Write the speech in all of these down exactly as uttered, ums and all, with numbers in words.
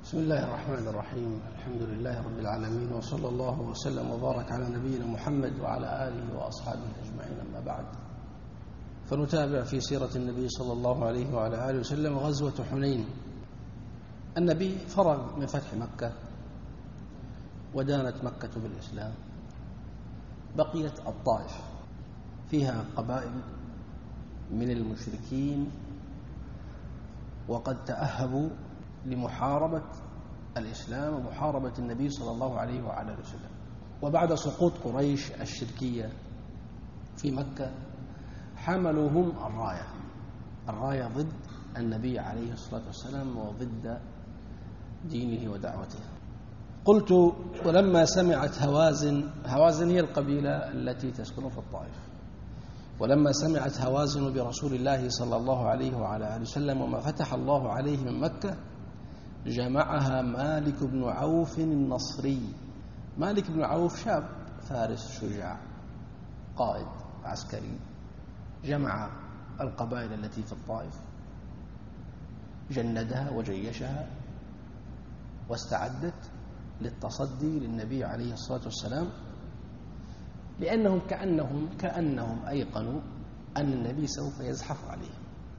بسم الله الرحمن الرحيم. الحمد لله رب العالمين، وصلى الله وسلم وبارك على نبينا محمد وعلى آله وأصحابه أجمعين. أما بعد، فنتابع في سيرة النبي صلى الله عليه وعلى آله وسلم غزوة حنين. النبي فرغ من فتح مكة ودانت مكة بالإسلام، بقيت الطائف فيها قبائل من المشركين وقد تأهبوا لمحاربة الإسلام ومحاربة النبي صلى الله عليه وعلى آله وسلم. وبعد سقوط قريش الشركية في مكة حملوا هم الراية الراية ضد النبي عليه الصلاة والسلام وضد دينه ودعوته. قلت: ولما سمعت هوازن هوازن هي القبيلة التي تسكن في الطائف ولما سمعت هوازن برسول الله صلى الله عليه وعلى آله وسلم وما فتح الله عليه من مكة، جمعها مالك بن عوف النصري. مالك بن عوف شاب فارس شجاع قائد عسكري، جمع القبائل التي في الطائف، جندها وجيشها واستعدت للتصدي للنبي عليه الصلاة والسلام، لأنهم كأنهم كأنهم أيقنوا أن النبي سوف يزحف عليهم،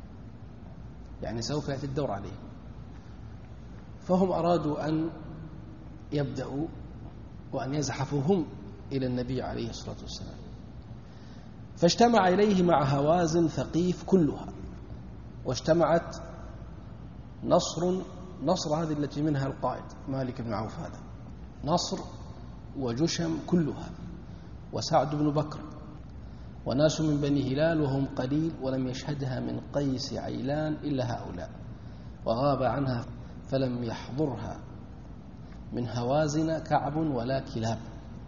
يعني سوف يأتي الدور عليهم، فهم أرادوا أن يبدأوا وأن يزحفوا هم إلى النبي عليه الصلاة والسلام. فاجتمع إليه مع هوازن ثقيف كلها، واجتمعت نصر نصر هذه التي منها القائد مالك بن عوف، هذا نصر وجشم كلها، وسعد بن بكر، وناس من بني هلال وهم قليل، ولم يشهدها من قيس عيلان إلا هؤلاء، وغاب عنها فلم يحضرها من هوازن كعب ولا كلاب،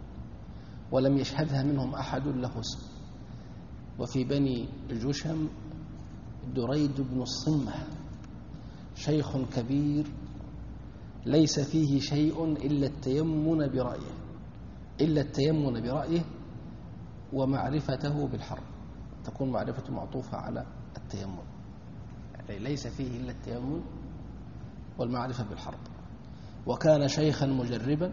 ولم يشهدها منهم أحد له اسم. وفي بني جشم دريد بن الصمة، شيخ كبير ليس فيه شيء إلا التيمن برأيه إلا التيمن برأيه ومعرفته بالحرب، تكون معرفة معطوفة على التيمن، يعني ليس فيه إلا التيمن والمعرفة بالحرب. وكان شيخا مجربا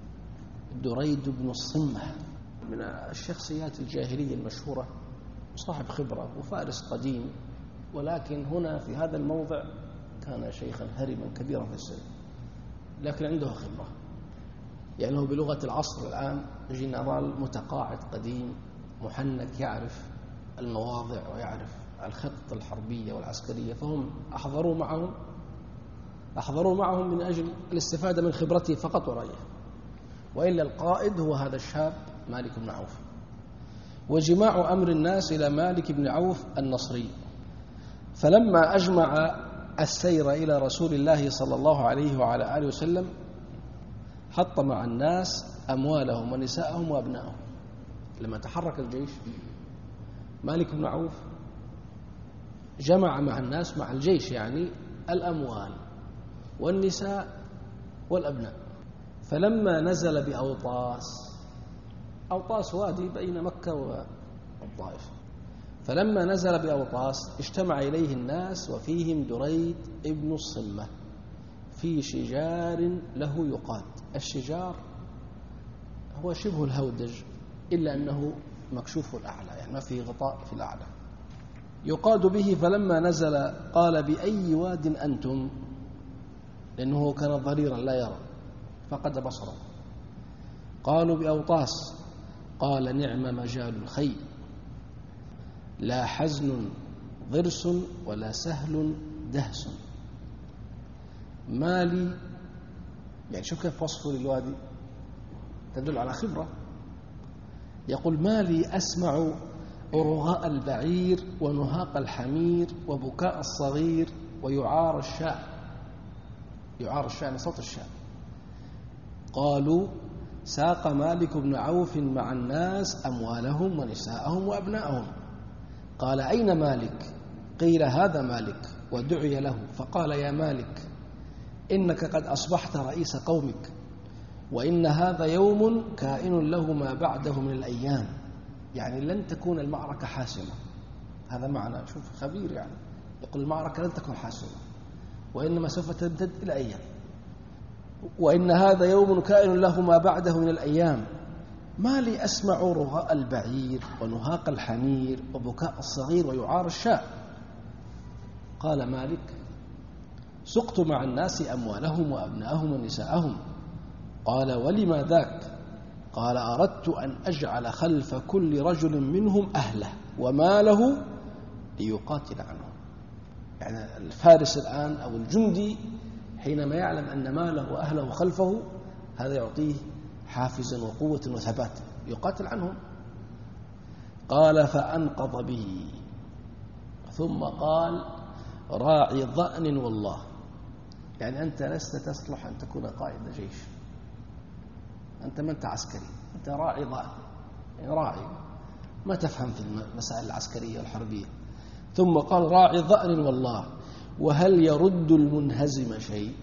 دريد بن الصمة، من الشخصيات الجاهلية المشهورة، صاحب خبرة وفارس قديم، ولكن هنا في هذا الموضع كان شيخا هرما كبيرا في السن، لكن عنده خبرة، يعني هو بلغة العصر الآن جنرال متقاعد قديم محنك، يعرف المواضع ويعرف الخطة الحربية والعسكرية، فهم أحضروا معهم أحضروا معهم من أجل الاستفادة من خبرته فقط ورأيه، وإلا القائد هو هذا الشاب مالك بن عوف. وجماع أمر الناس إلى مالك بن عوف النصري. فلما أجمع السير إلى رسول الله صلى الله عليه وعلى آله وسلم، حط مع الناس أموالهم ونساءهم وأبنائهم. لما تحرك الجيش، مالك بن عوف جمع مع الناس، مع الجيش يعني، الأموال والنساء والأبناء. فلما نزل بأوطاس، أوطاس وادي بين مكة والطائف، فلما نزل بأوطاس اجتمع إليه الناس، وفيهم دريد ابن الصمة في شجار له يقاد. الشجار هو شبه الهودج إلا أنه مكشوف الأعلى، يعني ما فيه غطاء في الأعلى، يقاد به. فلما نزل قال: بأي واد أنتم؟ لأنه كان ضريرا لا يرى، فقد بصره. قالوا: بأوطاس. قال: نعم مجال الخيل، لا حزن ضرس ولا سهل دهس. مالي، يعني شوف كيف وصفه للوادي، تدل على خبرة. يقول: مالي أسمع أرغاء البعير ونهاق الحمير وبكاء الصغير ويعار الشاء. يعار الشاء من صوت الشاء. قالوا: ساق مالك بن عوف مع الناس أموالهم ونساءهم وأبنائهم. قال: أين مالك؟ قيل: هذا مالك. ودعي له فقال: يا مالك، إنك قد أصبحت رئيس قومك، وإن هذا يوم كائن له ما بعده من الأيام، يعني لن تكون المعركة حاسمة. هذا معنى، شوف خبير، يعني يقول المعركة لن تكون حاسمة، وإنما سوف تمتد إلى أيام. وإن هذا يوم كائن له ما بعده من الأيام، ما لي أسمع رغاء البعير ونهاق الحمير وبكاء الصغير ويعار الشاء. قال مالك: سقت مع الناس أموالهم وأبناءهم ونساءهم. قال: ولما ذاك؟ قال: أردت أن أجعل خلف كل رجل منهم أهله وماله ليقاتل عنهم. يعني الفارس الآن أو الجندي حينما يعلم أن ماله وأهله خلفه، هذا يعطيه حافزا وقوة وثبات يقاتل عنهم. قال: فأنقض به، ثم قال: راعي ضأن والله. يعني أنت لست تصلح أن تكون قائد جيش، أنت ما أنت عسكري، أنت راعي ضأن، يعني راعي ما تفهم في المسائل العسكرية والحربية. ثم قال: راعي ضأن والله، وهل يرد المنهزم شيء؟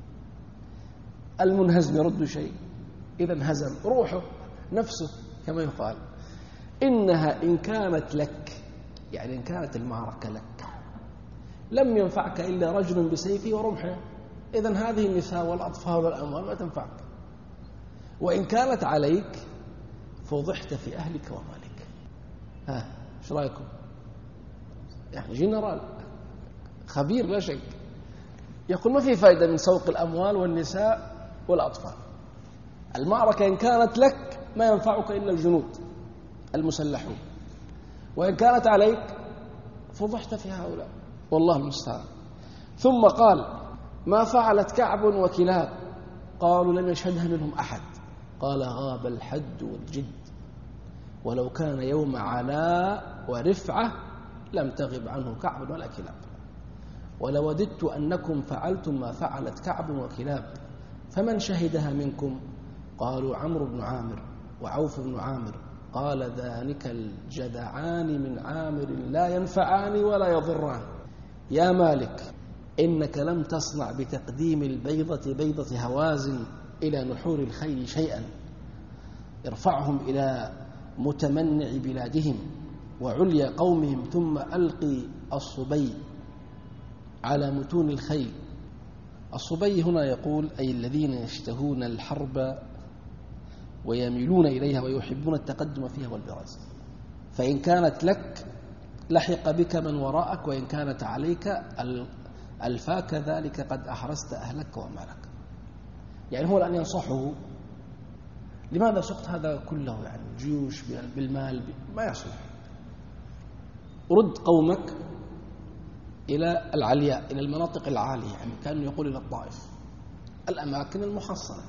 المنهزم يرد شيء؟ إذا انهزم روحه نفسه كما يقال. إنها إن كانت لك، يعني إن كانت المعركة لك، لم ينفعك إلا رجل بسيفه ورمحه، إذن هذه النساء والأطفال والأموال ما تنفعك. وإن كانت عليك فضحت في أهلك ومالك. ها ايش رايكم؟ يعني جنرال خبير لا شك يقول ما في فائدة من سوق الأموال والنساء والأطفال. المعركة إن كانت لك ما ينفعك إلا الجنود المسلحون، وإن كانت عليك فضحت في هؤلاء، والله المستعان. ثم قال: ما فعلت كعب وكلاب؟ قالوا: لم يشهدها منهم أحد. قال: غاب الحد والجد، ولو كان يوم علاء ورفعة لم تغب عنه كعب ولا كلاب، ولوددت أنكم فعلتم ما فعلت كعب وكلاب، فمن شهدها منكم؟ قالوا: عمرو بن عامر وعوف بن عامر. قال: ذلك الجدعان من عامر لا ينفعان ولا يضران. يا مالك، إنك لم تصنع بتقديم البيضة بيضة هوازن إلى نحور الخيل شيئا ارفعهم إلى متمنع بلادهم وعليا قومهم، ثم ألقي الصبي على متون الخيل. الصبي هنا يقول أي الذين يشتهون الحرب ويميلون إليها ويحبون التقدم فيها والبراز. فإن كانت لك لحق بك من وراءك، وإن كانت عليك ألفاك ذلك قد أحرزت أهلك ومالك. يعني هو الآن ينصحه: لماذا سقط هذا كله؟ يعني جيوش بالمال ما يصلح، رد قومك إلى العلياء، إلى المناطق العالية، يعني كان يقول إلى الطائف، الأماكن المحصنة،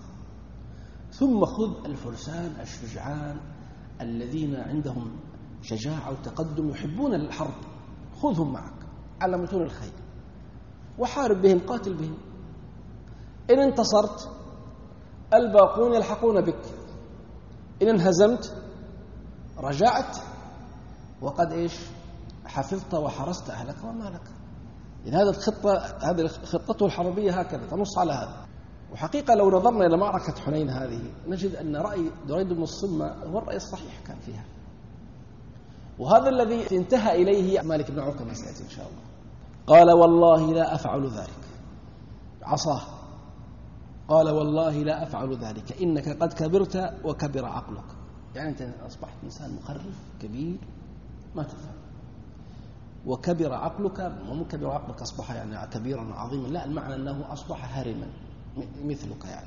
ثم خذ الفرسان الشجعان الذين عندهم شجاعة وتقدم يحبون الحرب، خذهم معك على متون الخيل وحارب بهم، قاتل بهم. إن انتصرت الباقون يلحقون بك، إن انهزمت رجعت وقد إيش حفظت وحرست أهلك ومالك. إن هذه الخطة، هذه خطته الحربية هكذا تنص على هذا. وحقيقة لو نظرنا إلى معركة حنين هذه نجد أن رأي دريد بن الصمة هو الرأي الصحيح كان فيها، وهذا الذي انتهى إليه مالك بن عوف كما سيأتي إن شاء الله. قال: والله لا أفعل ذلك، عصاه. قال: والله لا أفعل ذلك، إنك قد كبرت وكبر عقلك. يعني أنت أصبحت إنسان مخرف كبير ما تفهم، وكبر عقلك، ومو كبر عقلك أصبح يعني كبيرا عظيما، لا، المعنى أنه أصبح هرما مثلك. يعني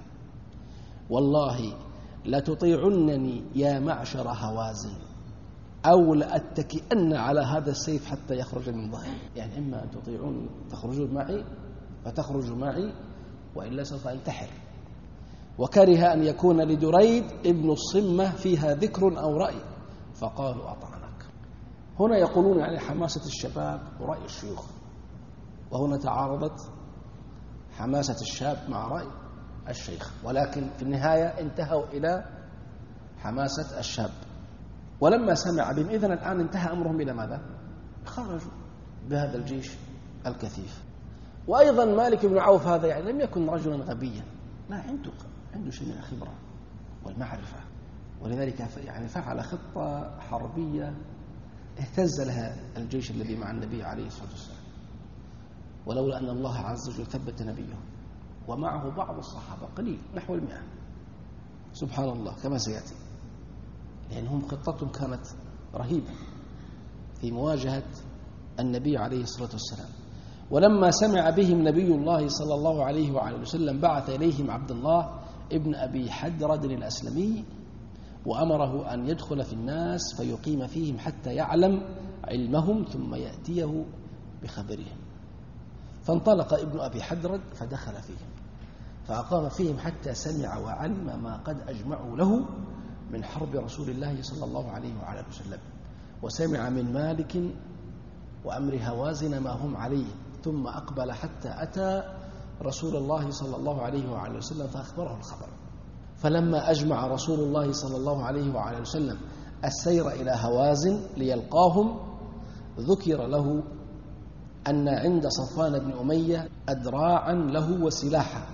والله لتطيعنني يا معشر هوازن، أو لأتكئن على هذا السيف حتى يخرج من ظهري. يعني إما أن تطيعوني تخرجون معي فتخرجوا معي، وإلا سوف أنتحر. وكره أن يكون لدريد ابن الصمة فيها ذكر أو رأي، فقالوا: أطعنك. هنا يقولون يعني حماسة الشباب ورأي الشيوخ، وهنا تعارضت حماسة الشاب مع رأي الشيخ، ولكن في النهاية انتهوا إلى حماسة الشاب. ولما سمع بهم إذن الآن انتهى أمرهم إلى ماذا؟ خرجوا بهذا الجيش الكثيف. وأيضا مالك بن عوف هذا يعني لم يكن رجلا غبيا، لا، عنده عنده شيء من الخبرة والمعرفة، ولذلك يعني فعل خطة حربية اهتز لها الجيش الذي مع النبي عليه الصلاة والسلام، ولولا أن الله عز وجل ثبت نبيه ومعه بعض الصحابة قليل نحو المئة، سبحان الله كما سيأتي، لأنهم خطتهم كانت رهيبة في مواجهة النبي عليه الصلاة والسلام. ولما سمع بهم نبي الله صلى الله عليه وعلى وسلم بعث إليهم عبد الله ابن أبي حدرد الأسلمي وأمره أن يدخل في الناس فيقيم فيهم حتى يعلم علمهم ثم يأتيه بخبرهم. فانطلق ابن أبي حدرد فدخل فيهم فأقام فيهم حتى سمع وعلم ما قد أجمعوا له من حرب رسول الله صلى الله عليه وعلى وسلم، وسمع من مالك وأمر هوازن ما هم عليه، ثم أقبل حتى أتى رسول الله صلى الله عليه وعلى وسلم فأخبره الخبر. فلما أجمع رسول الله صلى الله عليه وعلى وسلم السير إلى هوازن ليلقاهم، ذكر له أن عند صفوان بن أمية أدراعا له وسلاحا،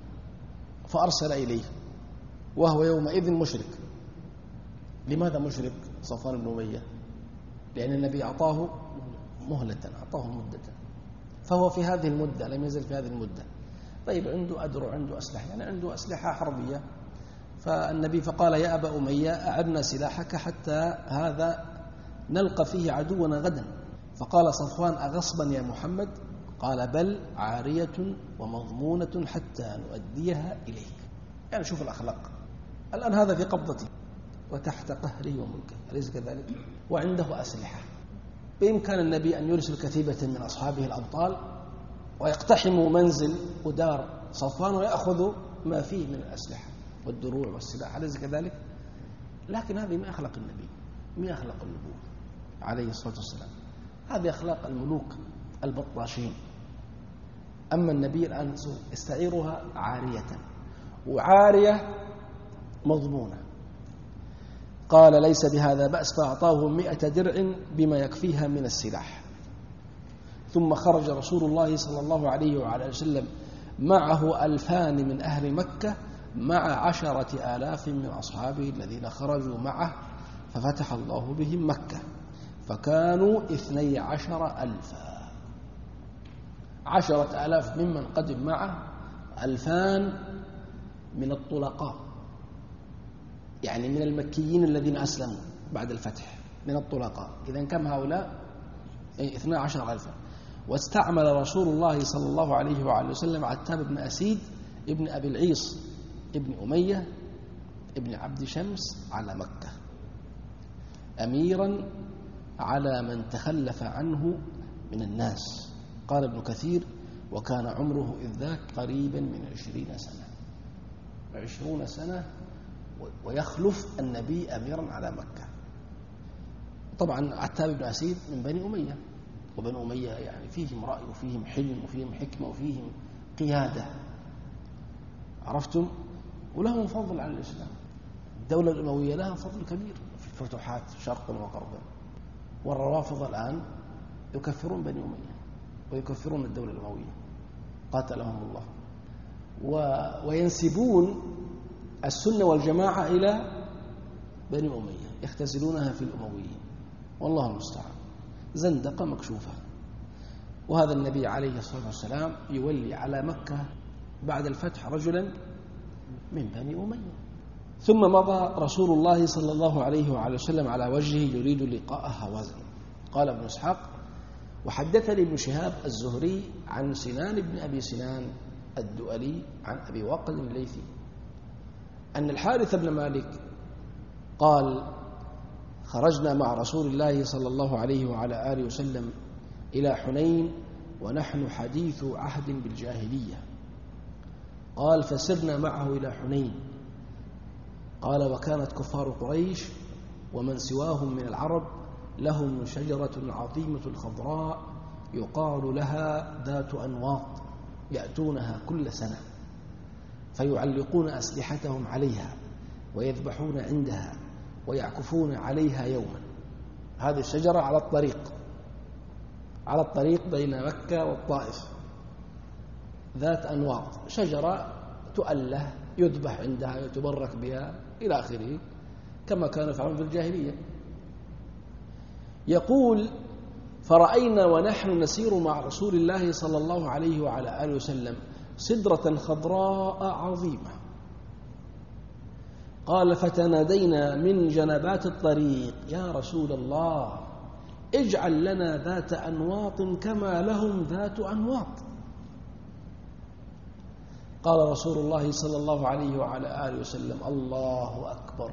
فأرسل إليه وهو يومئذ مشرك. لماذا مشرك صفوان بن أمية؟ لأن النبي أعطاه مهلة، أعطاه مدة، فهو في هذه المدة لم يزل في هذه المدة. طيب عنده أدرع، عنده أسلحة، يعني عنده أسلحة حربية. فالنبي فقال يا أبا أمية أعرنا سلاحك حتى هذا نلقى فيه عدونا غدا. فقال صفوان أغصبا يا محمد؟ قال بل عارية ومضمونة حتى نؤديها إليك. يعني شوف الأخلاق، الآن هذا في قبضتي وتحت قهره وملكه، أليس كذلك؟ وعنده أسلحة، بإمكان النبي أن يرسل كتيبة من أصحابه الأبطال ويقتحموا منزل ودار صفوان ويأخذوا ما فيه من الأسلحة والدروع والسلاح، أليس كذلك؟ لكن هذه ما أخلاق النبي، ما أخلاق النبوة عليه الصلاة والسلام، هذه أخلاق الملوك البطاشين. أما النبي الآن يستعيرها عارية، وعارية مضمونة. قال ليس بهذا بأس، فأعطاه مئة درع بما يكفيها من السلاح. ثم خرج رسول الله صلى الله عليه وعلى وسلم معه ألفان من أهل مكة مع عشرة آلاف من أصحابه الذين خرجوا معه، ففتح الله بهم مكة فكانوا اثني عشر ألفا. عشرة آلاف ممن قدم معه، ألفان من الطلقاء، يعني من المكيين الذين أسلموا بعد الفتح من الطلقاء. إذن كم هؤلاء؟ اثني عشر ألفا. واستعمل رسول الله صلى الله عليه وعلى وسلم عتاب بن أسيد ابن أبي العيص ابن أمية ابن عبد شمس على مكة أميرا على من تخلف عنه من الناس. قال ابن كثير وكان عمره إذ ذاك قريبا من عشرين سنة، عشرون سنة ويخلف النبي أميرا على مكة. طبعا عتاب بن أسيد من بني أمية، وبني أمية يعني فيهم رأي وفيهم حلم وفيهم حكمة وفيهم قيادة، عرفتم؟ ولهم فضل على الإسلام. الدولة الأموية لها فضل كبير في الفتوحات شرقا وغربا، والروافض الآن يكفرون بني أمية ويكفرون الدولة الأموية قاتلهم الله، و... وينسبون السنة والجماعة إلى بني أمية، يختزلونها في الأمويين، والله المستعان، زندقة مكشوفة. وهذا النبي عليه الصلاة والسلام يولي على مكة بعد الفتح رجلا من بني أمية. ثم مضى رسول الله صلى الله عليه وعلى وسلم على وجهه يريد لقاء هوازن. قال ابن إسحاق وحدثني ابن شهاب الزهري عن سنان بن أبي سنان الدؤلي عن أبي واقد الليثي أن الحارث بن مالك قال خرجنا مع رسول الله صلى الله عليه وعلى آله وسلم إلى حنين ونحن حديث عهد بالجاهلية. قال فسرنا معه إلى حنين. قال وكانت كفار قريش ومن سواهم من العرب لهم شجرة عظيمة الخضراء يقال لها ذات أنواط يأتونها كل سنة فيعلقون أسلحتهم عليها ويذبحون عندها ويعكفون عليها يوما. هذه الشجرة على الطريق على الطريق بين مكة والطائف، ذات أنواط، شجرة تؤله يذبح عندها يتبرك بها إلى آخره كما كانوا يفعلون في الجاهلية. يقول فرأينا ونحن نسير مع رسول الله صلى الله عليه وعلى آله وسلم سدرة خضراء عظيمة. قال فتنادينا من جنبات الطريق يا رسول الله اجعل لنا ذات أنواط كما لهم ذات أنواط. قال رسول الله صلى الله عليه وعلى آله وسلم الله أكبر.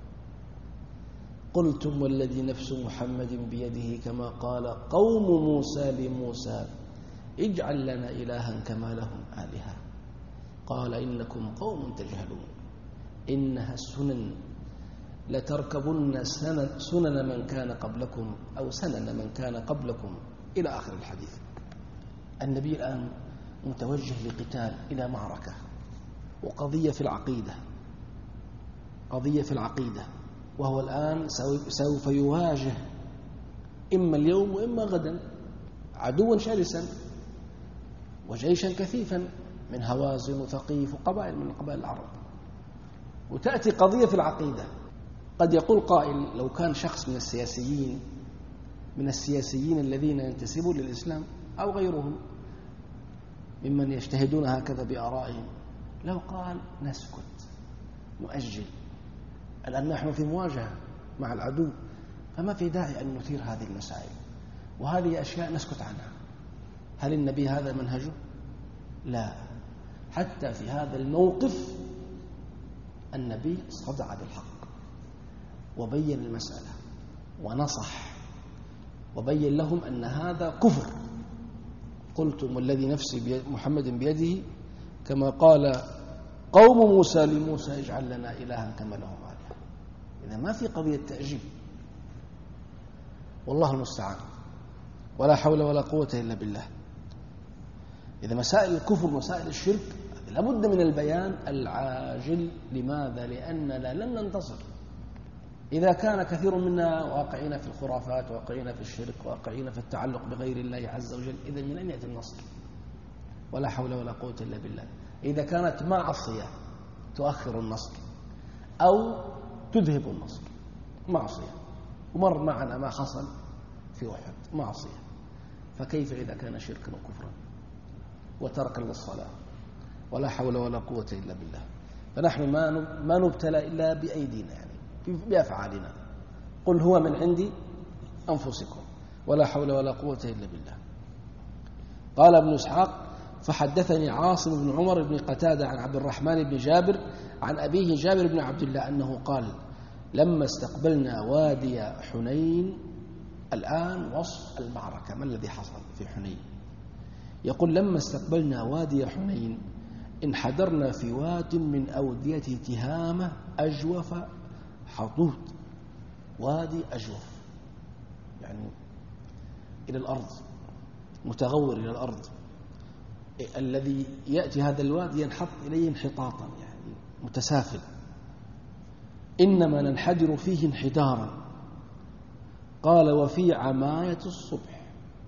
قلتم والذي نفس محمد بيده كما قال قوم موسى لموسى اجعل لنا إلها كما لهم آلهة. قال إنكم قوم تجهلون إنها السنن لتركبن سنن من كان قبلكم أو سنن من كان قبلكم إلى آخر الحديث. النبي الآن متوجه لقتال إلى معركة وقضية في العقيدة، قضية في العقيدة، وهو الآن سوف يواجه إما اليوم وإما غدا عدوا شرسا وجيشا كثيفا من هوازن وثقيف وقبائل من قبائل العرب، وتأتي قضية في العقيدة. قد يقول قائل لو كان شخص من السياسيين من السياسيين الذين ينتسبون للإسلام أو غيرهم ممن يجتهدون هكذا بآرائهم، لو قال نسكت نؤجل، الآن نحن في مواجهة مع العدو فما في داعي أن نثير هذه المسائل، وهذه أشياء نسكت عنها. هل النبي هذا منهجه؟ لا، حتى في هذا الموقف النبي صدع بالحق وبين المسألة ونصح وبين لهم أن هذا كفر. قلتم والذي نفسي محمد بيده كما قال قوم موسى لموسى اجعل لنا إلها كما لهم آلهة. إذا ما في قضية تأجيل، والله المستعان، ولا حول ولا قوة إلا بالله. إذا مسائل الكفر مسائل الشرك لابد من البيان العاجل. لماذا؟ لأننا لن ننتصر إذا كان كثير منا واقعين في الخرافات، واقعين في الشرك، واقعين في التعلق بغير الله عز وجل. إذا من أين يأتي النصر؟ ولا حول ولا قوة إلا بالله. إذا كانت معصية تؤخر النصر أو تذهب النصر، معصية، ومر معنا ما حصل في أحد معصية، فكيف إذا كان شركا وكفرا وتركا للصلاة؟ ولا حول ولا قوة إلا بالله. فنحن ما نبتلى إلا بأيدينا، يعني بأفعالنا. قل هو من عند أنفسكم، ولا حول ولا قوة إلا بالله. قال ابن إسحاق فحدثني عاصم بن عمر بن قتادة عن عبد الرحمن بن جابر عن أبيه جابر بن عبد الله أنه قال لما استقبلنا وادي حنين. الآن وصف المعركة، ما الذي حصل في حنين؟ يقول لما استقبلنا وادي حنين انحدرنا في واد من أودية تهامة أجوف حضود. وادي أجوف يعني إلى الأرض، متغور إلى الأرض. الذي يأتي هذا الوادي ينحط إليه انحطاطا يعني متسافل. إنما ننحدر فيه انحدارا. قال وفي عماية الصبح.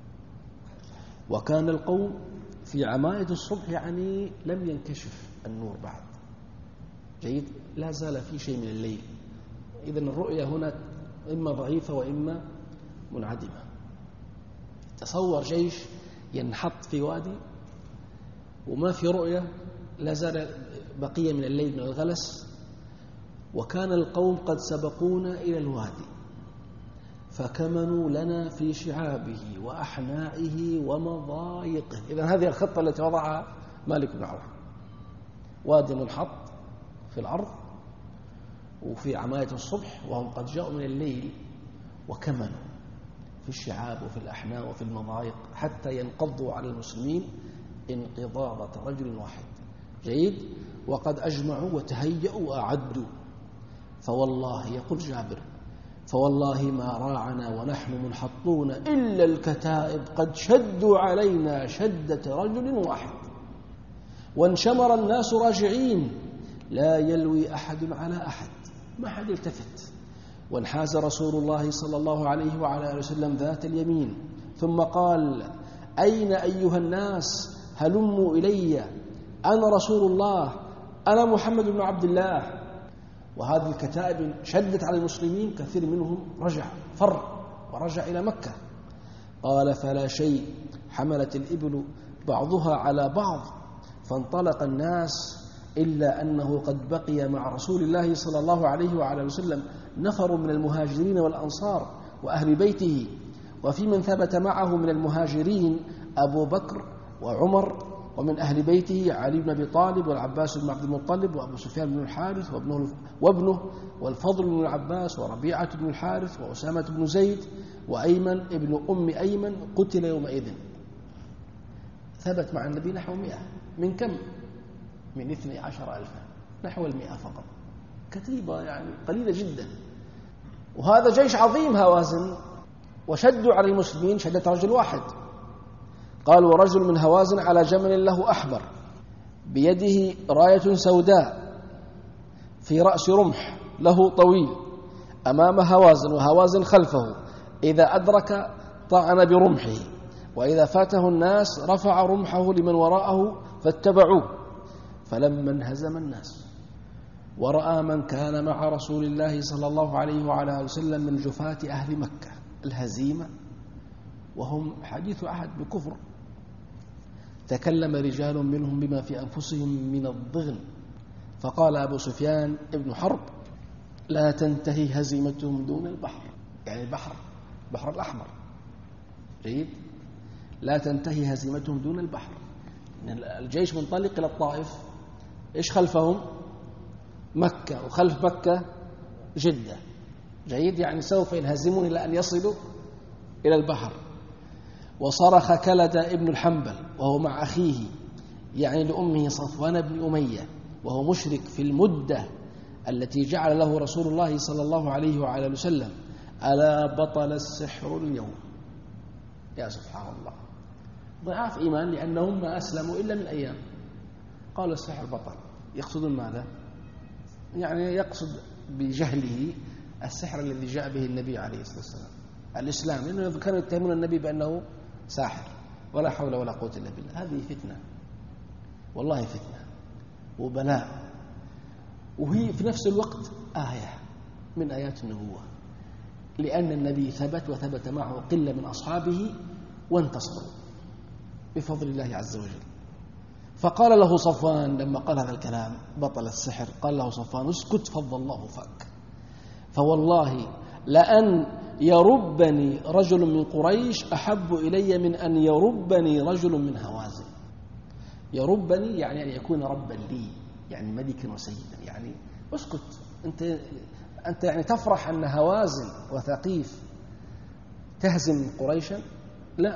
وكان القوم في عماية الصبح يعني لم ينكشف النور بعد، جيد، لا زال في شيء من الليل. إذن الرؤية هنا إما ضعيفة وإما منعدمة. تصور جيش ينحط في وادي وما في رؤية، لا زال بقية من الليل من الغلس. وكان القوم قد سبقونا إلى الوادي فكمنوا لنا في شعابه وأحنائه ومضايقه. إذن هذه الخطة التي وضعها مالك بن عوف. وادي منحط في الأرض وفي عماية الصبح وهم قد جاءوا من الليل وكمنوا في الشعاب وفي الأحناء وفي المضايق حتى ينقضوا على المسلمين انقضاضة رجل واحد، جيد. وقد أجمعوا وتهيأوا وأعدوا. فوالله يقول جابر فوالله ما راعنا ونحن منحطون إلا الكتائب قد شدوا علينا شدة رجل واحد، وانشمر الناس راجعين لا يلوي أحد على أحد، ما حد يلتفت. وانحاز رسول الله صلى الله عليه وعلى آله وسلم ذات اليمين ثم قال أين أيها الناس هلموا إلي، أنا رسول الله، أنا محمد بن عبد الله. وهذه الكتائب شدت على المسلمين، كثير منهم رجع فر ورجع إلى مكة. قال فلا شيء حملت الإبل بعضها على بعض فانطلق الناس إلا أنه قد بقي مع رسول الله صلى الله عليه وعلى وسلم نفر من المهاجرين والأنصار وأهل بيته، وفي من ثبت معه من المهاجرين أبو بكر وعمر، ومن أهل بيته علي بن أبي طالب والعباس بن عبد المطلب وأبو سفيان بن الحارث وابنه, وابنه والفضل بن العباس وربيعة بن الحارث وأسامة بن زيد وأيمن ابن أم أيمن قتل يومئذ. ثبت مع النبي نحو مئة. من كم؟ من اثني عشر ألفا، نحو المئة فقط، كتيبة يعني قليلة جدا. وهذا جيش عظيم هوازن، وشدوا على المسلمين شدة رجل واحد. قال: ورجل من هوازن على جمل له أحبر بيده راية سوداء في رأس رمح له طويل أمام هوازن وهوازن خلفه، إذا أدرك طعن برمحه، وإذا فاته الناس رفع رمحه لمن وراءه فاتبعوه. فلما انهزم الناس ورأى من كان مع رسول الله صلى الله عليه وعلى وسلم من جفاة أهل مكة الهزيمة وهم حديث عهد بكفر، تكلم رجال منهم بما في أنفسهم من الضغن، فقال أبو سفيان ابن حرب: لا تنتهي هزيمتهم دون البحر، يعني البحر بحر الأحمر. جيد، لا تنتهي هزيمتهم دون البحر. الجيش منطلق إلى الطائف، إيش خلفهم؟ مكة، وخلف مكة جدة. جيد، يعني سوف ينهزمون إلى أن يصلوا إلى البحر. وصرخ كلد ابن الحنبل وهو مع أخيه يعني لأمه صفوان بن أمية، وهو مشرك في المدة التي جعل له رسول الله صلى الله عليه وعلى وسلم: ألا بطل السحر اليوم. يا سبحان الله، ضعاف إيمان، لأنهم ما أسلموا إلا من أيام. قالوا السحر بطل. يقصدون ماذا؟ يعني يقصد بجهله السحر الذي جاء به النبي عليه الصلاة والسلام، الإسلام، لأنه كانوا يتهمون النبي بأنه ساحر، ولا حول ولا قوة إلا بالله. هذه فتنة، والله فتنة وبلاء، وهي في نفس الوقت آية من آيات النبوة، لأن النبي ثبت وثبت معه قلة من أصحابه وانتصروا بفضل الله عز وجل. فقال له صفوان لما قال هذا الكلام بطل السحر، قال له صفوان: اسكت فضل الله فك، فوالله لأن يربني رجل من قريش أحب إلي من أن يربني رجل من هوازن. يربني يعني أن يكون ربا لي، يعني ملكا وسيدا. يعني اسكت، أنت أنت يعني تفرح أن هوازن وثقيف تهزم قريشا؟ لا،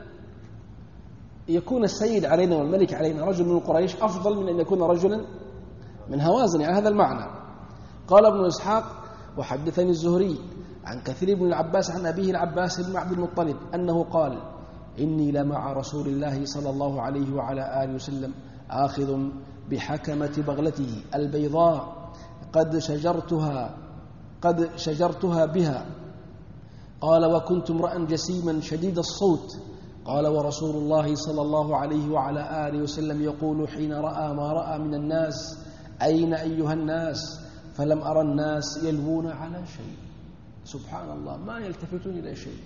يكون السيد علينا والملك علينا رجل من قريش أفضل من أن يكون رجلا من هوازن، يعني هذا المعنى. قال ابن إسحاق: وحدثني الزهري عن كثير بن العباس عن أبيه العباس بن عبد المطلب أنه قال: إني لمع رسول الله صلى الله عليه وعلى آله وسلم آخذ بحكمة بغلته البيضاء قد شجرتها قد شجرتها بها. قال: وكنت امرأ جسيما شديد الصوت. قال: ورسول الله صلى الله عليه وعلى آله وسلم يقول حين رأى ما رأى من الناس: أين أيها الناس؟ فلم أرى الناس يلوون على شيء. سبحان الله، ما يلتفتون إلى شيء.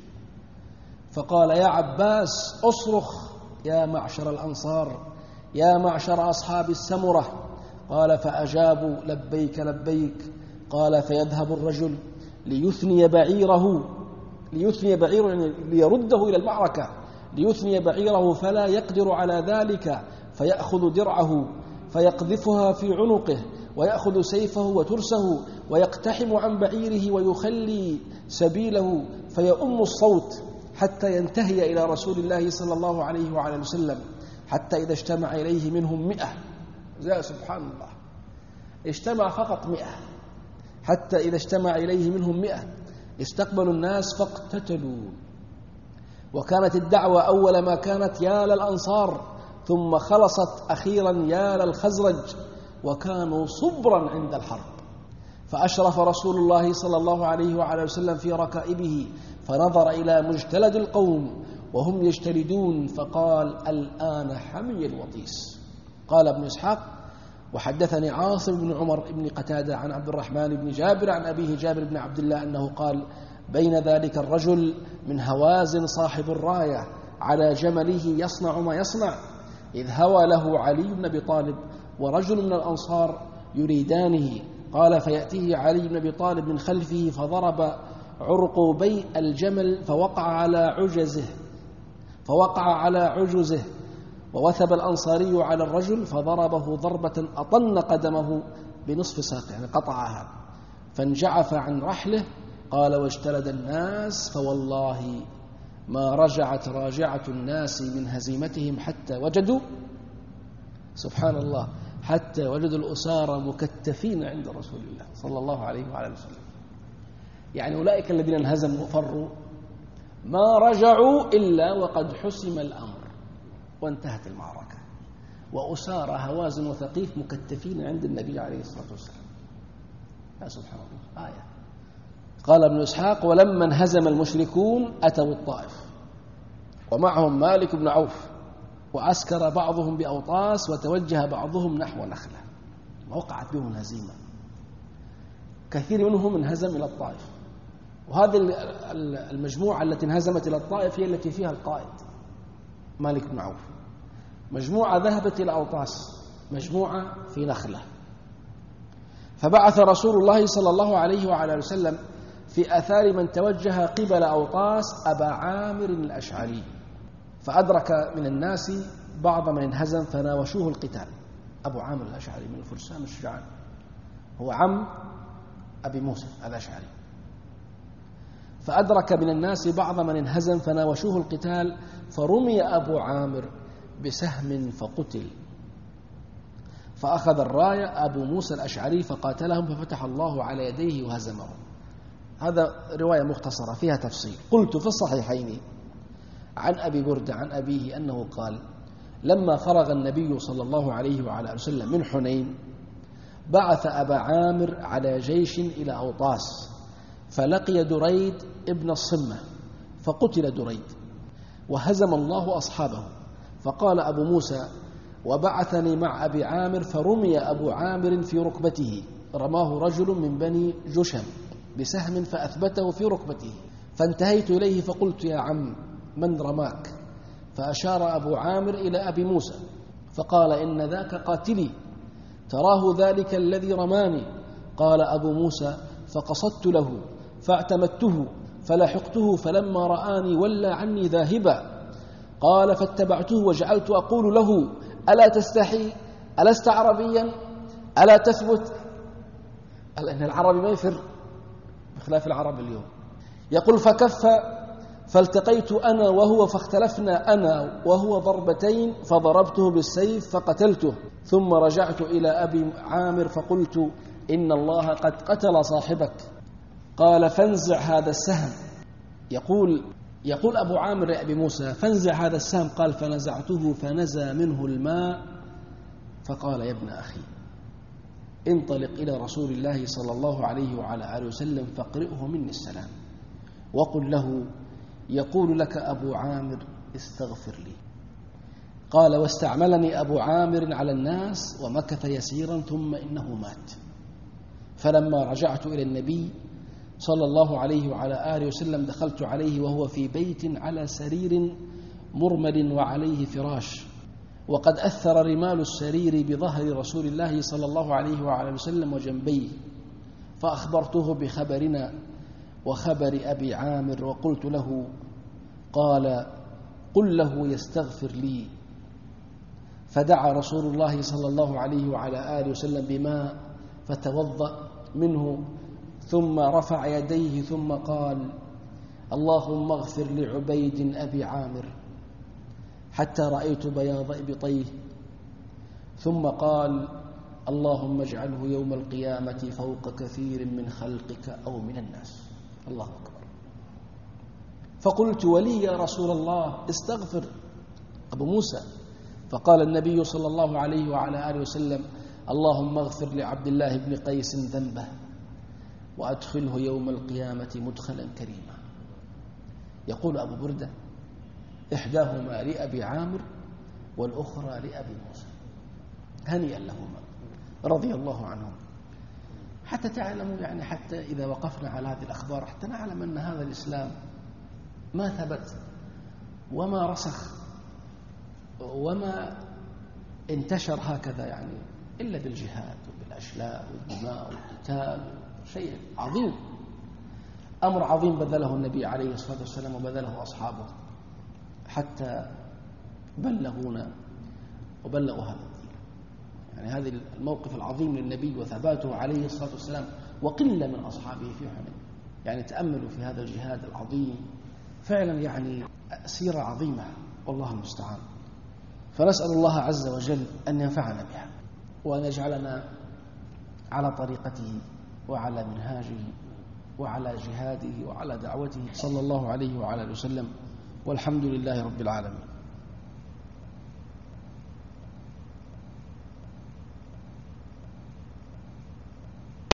فقال: يا عباس أصرخ يا معشر الأنصار، يا معشر أصحاب السمرة. قال: فأجابوا: لبيك لبيك. قال: فيذهب الرجل ليثني بعيره ليثني بعيره يعني ليرده إلى المعركة، ليثني بعيره فلا يقدر على ذلك، فيأخذ درعه فيقذفها في عنقه، ويأخذ سيفه وترسه، ويقتحم عن بعيره ويخلي سبيله، فيؤم الصوت حتى ينتهي إلى رسول الله صلى الله عليه وعلى وسلم، حتى إذا اجتمع إليه منهم مئة. يا سبحان الله، اجتمع فقط مئة. حتى إذا اجتمع إليه منهم مئة استقبلوا الناس فاقتتلوا. وكانت الدعوة أول ما كانت يا للأنصار، ثم خلصت أخيرا يا للخزرج، وكانوا صبرا عند الحرب. فأشرف رسول الله صلى الله عليه وعلى وسلم في ركائبه فنظر إلى مجتلد القوم وهم يجتلدون، فقال: الآن حمي الوطيس. قال ابن إسحاق: وحدثني عاصم بن عمر بن قتادة عن عبد الرحمن بن جابر عن أبيه جابر بن عبد الله أنه قال: بين ذلك الرجل من هوازن صاحب الراية على جمله يصنع ما يصنع، إذ هوى له علي بن أبي طالب ورجل من الأنصار يريدانه، قال فيأتيه علي بن أبي طالب من خلفه فضرب عرقوبي الجمل فوقع على عجزه فوقع على عجزه ووثب الأنصاري على الرجل فضربه ضربة أطن قدمه بنصف ساقه، يعني قطعها، فانجعف عن رحله. قال واجتلد الناس فوالله ما رجعت راجعة الناس من هزيمتهم حتى وجدوا، سبحان الله، حتى وجدوا الأسارى مكتفين عند رسول الله صلى الله عليه وعلى وسلم. يعني أولئك الذين انهزموا وفروا ما رجعوا إلا وقد حسم الأمر وانتهت المعركة، وأسارى هوازن وثقيف مكتفين عند النبي عليه الصلاة والسلام. يا سبحان الله، آية. قال ابن إسحاق ولما انهزم المشركون أتوا الطائف ومعهم مالك بن عوف، وعسكر بعضهم بأوطاس وتوجه بعضهم نحو نخلة، وقعت بهم الهزيمة، كثير منهم انهزم إلى الطائف. وهذه المجموعة التي انهزمت إلى الطائف هي التي فيها القائد مالك بن عوف. مجموعة ذهبت إلى أوطاس، مجموعة في نخلة. فبعث رسول الله صلى الله عليه وعلى وسلم في أثار من توجه قبل أوطاس أبا عامر الأشعري، فأدرك من الناس بعض من انهزم فناوشوه القتال. أبو عامر الأشعري من الفرسان الشجعان، هو عم أبي موسى الأشعري. فأدرك من الناس بعض من انهزم فناوشوه القتال، فرمي أبو عامر بسهم فقتل. فأخذ الراية أبو موسى الأشعري فقاتلهم ففتح الله على يديه وهزمهم. هذا رواية مختصرة فيها تفصيل. قلت في الصحيحين عن أبي بردة عن أبيه أنه قال لما فرغ النبي صلى الله عليه وعلى وسلم من حنين بعث أبا عامر على جيش إلى أوطاس، فلقي دريد ابن الصمة فقتل دريد وهزم الله أصحابه. فقال أبو موسى وبعثني مع أبي عامر، فرمي أبو عامر في ركبته، رماه رجل من بني جشم بسهم فأثبته في ركبته، فانتهيت إليه فقلت يا عم من رماك؟ فأشار أبو عامر إلى أبي موسى فقال إن ذاك قاتلي، تراه ذلك الذي رماني؟ قال أبو موسى فقصدت له فاعتمدته فلحقته، فلما رآني ولى عني ذاهبا. قال فاتبعته وجعلت أقول له ألا تستحي؟ ألست عربيا؟ ألا تثبت؟ قال إن العربي ما يفر بخلاف العرب اليوم. يقول فكف فالتقيت أنا وهو فاختلفنا أنا وهو ضربتين، فضربته بالسيف فقتلته، ثم رجعت إلى أبي عامر فقلت إن الله قد قتل صاحبك. قال فانزع هذا السهم. يقول يقول أبو عامر لأبي موسى فانزع هذا السهم. قال فنزعته فنزى منه الماء، فقال يا ابن أخي انطلق إلى رسول الله صلى الله عليه وعلى آله وسلم فاقرئه مني السلام وقل له يقول لك أبو عامر استغفر لي. قال واستعملني أبو عامر على الناس ومكث يسيرا ثم إنه مات. فلما رجعت إلى النبي صلى الله عليه وعلى آله وسلم دخلت عليه وهو في بيت على سرير مرمل وعليه فراش، وقد أثر رمال السرير بظهر رسول الله صلى الله عليه وعلى وسلم وجنبيه، فأخبرته بخبرنا وخبر أبي عامر وقلت له، قال قل له يستغفر لي. فدعا رسول الله صلى الله عليه وعلى آله وسلم بماء فتوضأ منه، ثم رفع يديه ثم قال اللهم اغفر لعبيد أبي عامر، حتى رأيت بياض إبطيه، ثم قال اللهم اجعله يوم القيامة فوق كثير من خلقك أو من الناس. الله أكبر. فقلت ولي يا رسول الله استغفر أبو موسى. فقال النبي صلى الله عليه وعلى آله وسلم اللهم اغفر لعبد الله بن قيس ذنبه وأدخله يوم القيامة مدخلا كريما. يقول أبو بردة إحداهما لأبي عامر والأخرى لأبي موسى، هنيئا لهما رضي الله عنهم. حتى تعلموا يعني حتى إذا وقفنا على هذه الأخبار حتى نعلم أن هذا الإسلام ما ثبت وما رسخ وما انتشر هكذا يعني إلا بالجهاد وبالأشلاء والدماء والقتال، شيء عظيم، أمر عظيم بذله النبي عليه الصلاة والسلام وبذله أصحابه حتى بلغونا وبلغوا هذا الدين. يعني هذا الموقف العظيم للنبي وثباته عليه الصلاة والسلام وقلة من أصحابه في حنين. يعني تأملوا في هذا الجهاد العظيم، فعلا يعني سيرة عظيمة والله المستعان. فنسأل الله عز وجل أن ينفعنا بها وأن يجعلنا على طريقته وعلى منهاجه وعلى جهاده وعلى دعوته صلى الله عليه وعلى آله وسلم، والحمد لله رب العالمين.